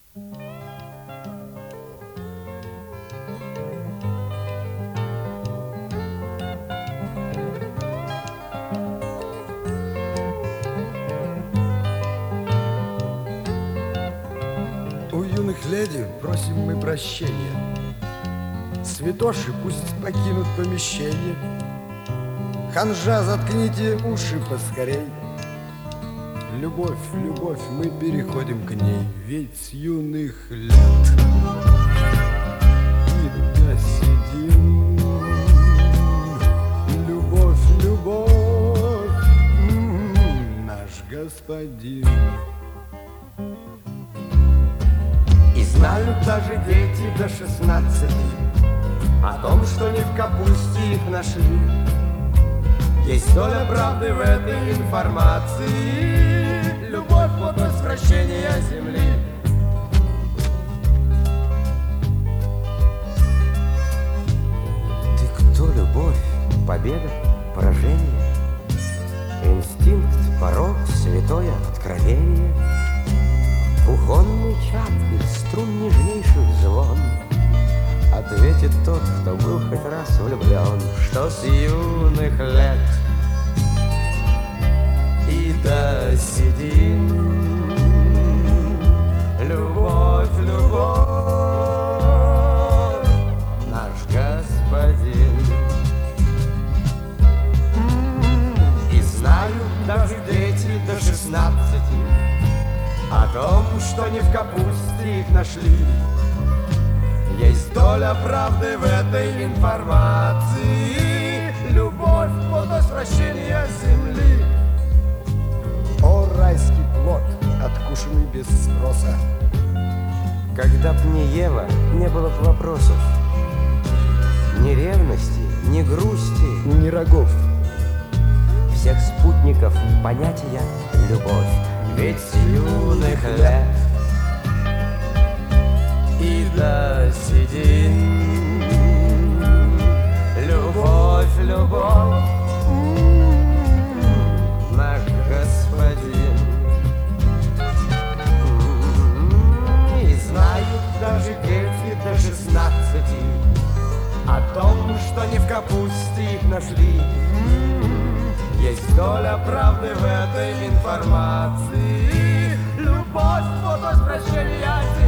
У юных леди просим мы прощения. Святоши пусть покинут помещение. Ханжа, заткните уши поскорей. Любовь, любовь, мы переходим к ней. Ведь с юных лет всегда сидим. Любовь, любовь, наш господин. И знают даже дети до 16 о том, что не в капусте их нашли. Есть доля правды в этой информации. Любовь — плод возвращения земли. Ты кто, любовь? Победа? Поражение? Инстинкт, порок, святое откровение? Кухонный чад или струн нежнейших звон? Ответит тот, кто был хоть раз влюблен, что с юных лет И до седин любовь, любовь, наш господин. И знают даже дети до 16 о том, что не в капусте их нашли. Есть доля правды в этой информации. Любовь — плод возвращения земли. О, райский плод, откушенный без спроса. когда б не Ева, не было б вопросов. Ни ревности, ни грусти, Ни рогов. всех спутников понятия любовь. Ведь с юных лет и до седин любовь, любовь, наш господин. И знают даже дети до 16 о том, что не в капусте их нашли. Есть доля правды в этой информации. Любовь — плод возвращения